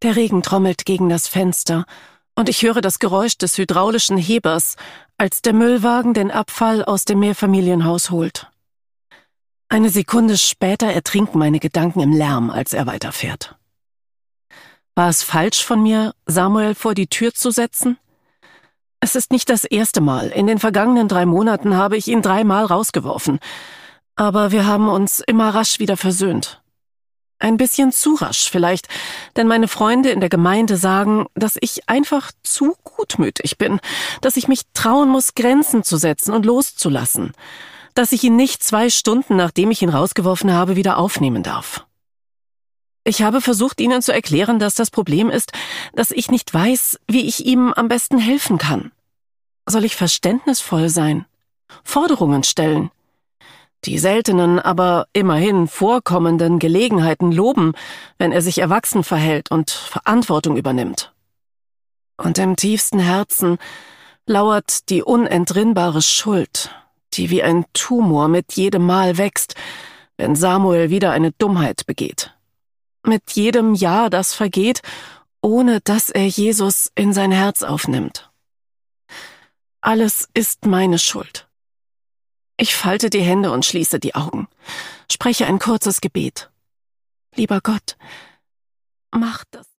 Der Regen trommelt gegen das Fenster und ich höre das Geräusch des hydraulischen Hebers, als der Müllwagen den Abfall aus dem Mehrfamilienhaus holt. Eine Sekunde später ertrinken meine Gedanken im Lärm, als er weiterfährt. War es falsch von mir, Samuel vor die Tür zu setzen? Es ist nicht das erste Mal. In den vergangenen 3 Monaten habe ich ihn 3 Mal rausgeworfen. Aber wir haben uns immer rasch wieder versöhnt. Ein bisschen zu rasch vielleicht, denn meine Freunde in der Gemeinde sagen, dass ich einfach zu gutmütig bin, dass ich mich trauen muss, Grenzen zu setzen und loszulassen, dass ich ihn nicht 2 Stunden, nachdem ich ihn rausgeworfen habe, wieder aufnehmen darf. Ich habe versucht, ihnen zu erklären, dass das Problem ist, dass ich nicht weiß, wie ich ihm am besten helfen kann. Soll ich verständnisvoll sein? Forderungen stellen? Die seltenen, aber immerhin vorkommenden Gelegenheiten loben, wenn er sich erwachsen verhält und Verantwortung übernimmt. Und im tiefsten Herzen lauert die unentrinnbare Schuld, die wie ein Tumor mit jedem Mal wächst, wenn Samuel wieder eine Dummheit begeht. Mit jedem Jahr, das vergeht, ohne dass er Jesus in sein Herz aufnimmt. Alles ist meine Schuld. Ich falte die Hände und schließe die Augen, spreche ein kurzes Gebet. Lieber Gott, mach das.